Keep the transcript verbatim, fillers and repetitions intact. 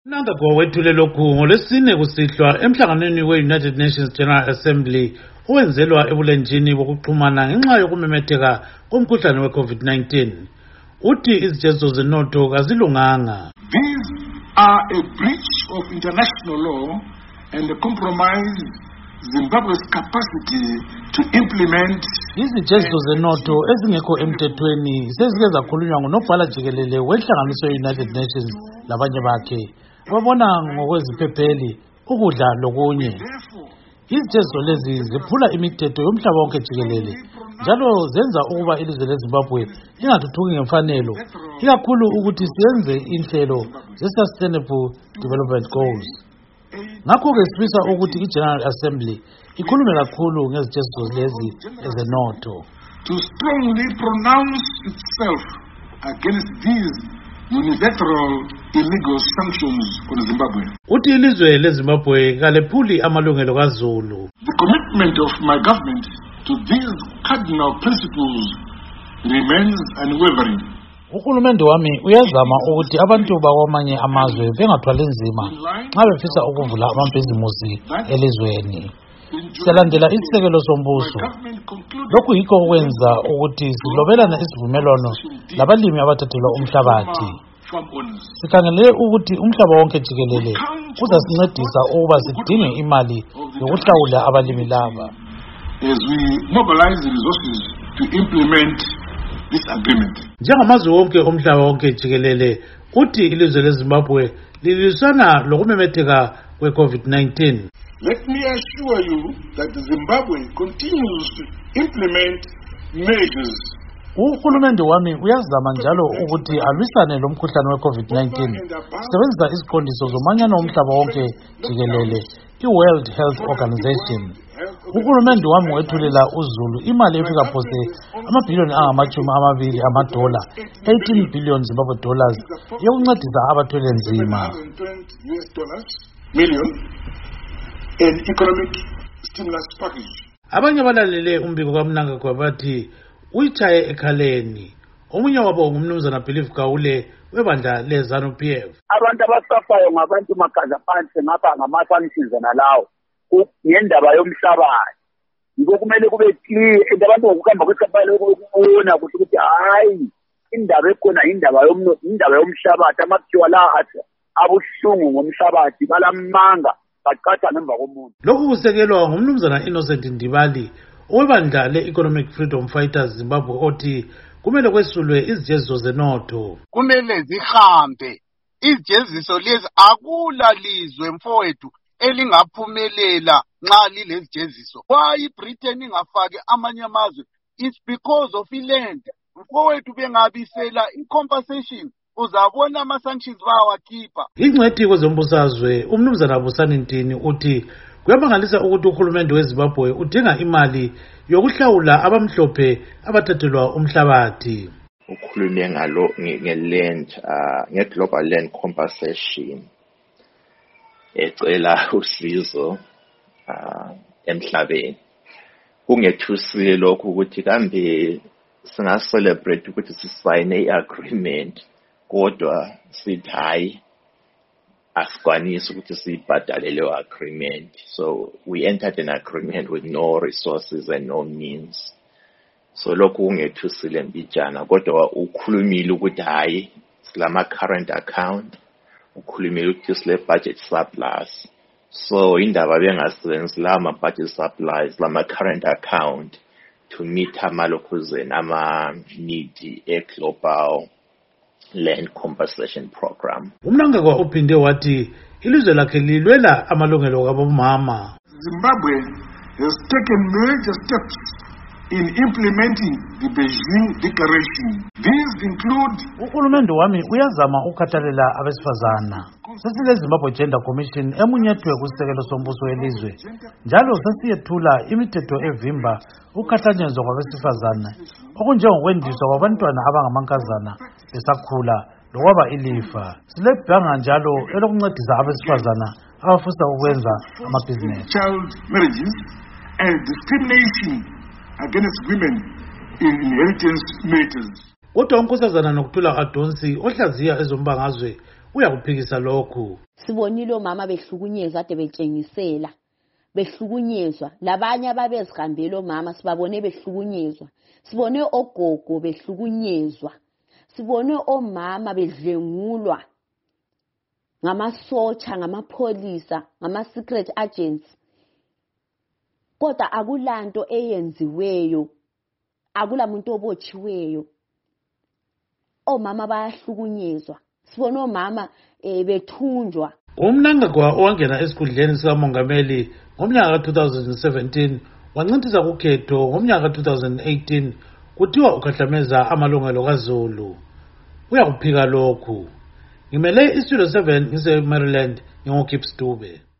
Nanga kwawethule lokhu ngolesine kusihlwa emhlanganweni we-United Nations General Assembly owenzelwa ebulenjini bokuxhumana ngenxa yokumemetheka komkhuhlane we-COVID nineteen. Uthi izijezo zenotho kazilunganga. These are a breach of international law and a compromise Zimbabwe's capacity to implement. Izijezo zenotho ezingekho emthethweni sezike zakhulunywa ngunobhala jikelele wenhlanganiso ye-United Nations labanye bakhe. Babona ngokweziphepheli ukudla lokunye. Izijezo lezi ziphula imithetho yomhlaba wonke jikelele njalo zenza ukuba ilizwe leZimbabwe lingathuthuki ngemfanelo, ikakhulu ukuthi siyenze inhlelo ze-Sustainable Development Goals. Ngakho-ke sifisa ukuthi i-General Assembly ikhulume kakhulu ngezijezo lezi ezenotho. To strongly pronounce itself against these unilateral illegal sanctions on Zimbabwe. Uthi ilizwe leZimbabwe kalephuli amalungelo kaZulu. The commitment of my government to these cardinal principles remains unwavering. Uhulumende wami uyazama ukuthi abantu bakwamanye amazwe bengathwali nzima nxa befisa ukuvula amabhizimusi elizweni. Silandela isisekelo sombuso. Lokhu yikho okwenza ukuthi silobelana isivumelwano labalimi abathathelwa umhlabathi. Sikhangele ukuthi umhlaba wonke jikelele uzasincedisa ukuba sidinge imali yokuhlawula abalimi laba. As we mobilize the resources to implement this agreement. Njengamazwe wonke omhlaba wonke jikelele uthi ilizwe leZimbabwe lilisana lokumemetheka kwe-COVID nineteen. Let me assure you that Zimbabwe continues to implement measures. Uhulumende wami uyazama njalo ukuthi alwisane lo mkhuhlane we-COVID nineteen. Sisebenzisa iziqondiso zomanyano omhlaba wonke jikelele, i-World Health Organization. Uhulumende wami wethulela uZulu imali efika phose amabhiliyoni angamachumi amabili amadola, eighteen billion Zimbabwe dollars, yokuncedisa abathwele nzima. Million an economic stimulus package. Abanye balalele umbiko kaMnanga kwabathi uyichaye ekhaleni. Omunye wabo ngumnumzana Believe Gawule webandla leZANU P F. Abantu abasafayo ngabantu makaza phansi ngapha ngama-sanctions nalawo ngendaba yomhlabathi. Yiko kumele kube clear and abantu ngokuhamba kwesikhathi ukubona ukuthi hayi indaba ekhona indaba yomno indaba yomhlabathi amakhiwa la athi abuhlungu ngomhlabathi balamanga baqatha ngemva komuntu. Lokhu kusekelwa ngumnumzana Innocent Ndibali owebandla le-Economic Freedom Fighters Zimbabwe othi kumele kwesulwe izijeziso zenotho. Kumele zihambe izijeziso lezi, akula lizwe mfowethu elingaphumelela nxa lilezijeziso. Why Britain ingafaki amanye amazwe? It's because of iland. Mfowethu bengabisela i-compensation uzabona ama-sanctions bawakhipha. Ingcwethi kwezombusazwe umnumzana Busani Ntini uthi kuyamangalisa ukuthi uhulumende weZimbabwe udinga imali yokuhlawula abamhlophe abathathelwa umhlabathi. Ukhulume ngalo nge-land uh, nge-global land compensation ecela usizo uh, emhlabeni. Kungethusile lokhu ukuthi kambe singa-celebrate ukuthi sisayine i-agreement kodwa sithi hayi asikwanisi ukuthi siyibhadale leyo agreement. So we entered an agreement with no resources and no means. So lokhu kungethusile mbijana kodwa ukhulumile ukuthi hayi silama current account, ukhulumile ukuthi sile budget surplus. So indaba bengasebenzisi lama budget surplus lama current account to meet amalokhuzeni ama need e global land compensation program. Umnanga kwa uphinde wathi ilizwe lakhe lilwela amalungelo kabomama. Zimbabwe has taken major steps in implementing the Beijing Declaration. These include uhulumende wami uyazama ukukhathalela abesifazana. Sesile Zimbabwe Gender Commission emunyethwe kusisekelo sombuso welizwe. Njalo sesiyethula imithetho evimba ukukhathanyezwa kwabesifazana okunjengokwendiswa kwabantwana abangamankazana besakhula lokwaba ilifa. Silebhanga njalo elokuncedisa abesifazana abafisa ukwenza amabhizinesi. Child marriages and discrimination against women in inheritance matters. Kodwa unkosazana nokuthula Adonsi ohlaziya ezombangazwe uyakuphikisa lokhu. Sibonile omama behlukunyezwa ade betshengisela behlukunyezwa, labanye ababezihambela omama sibabone behlukunyezwa, sibone ogogo behlukunyezwa, sibone omama bedlengulwa ngamasotsha, ngamapholisa, ngama-secret agents. Kodwa akulanto eyenziweyo, akulamuntu obotshiweyo. Omama bayahlukunyezwa, sibone omama eh, bethunjwa. Umnangagwa owangena esikhundleni sikamongameli ngomnyaka ka two thousand seventeen wancintisa kukhetho ngomnyaka ka two thousand eighteen kuthiwa ukhahlameza amalungelo kaZulu. Uyakuphika lokhu. Ngimele iStudio seven ngise Maryland, ngingokipstube.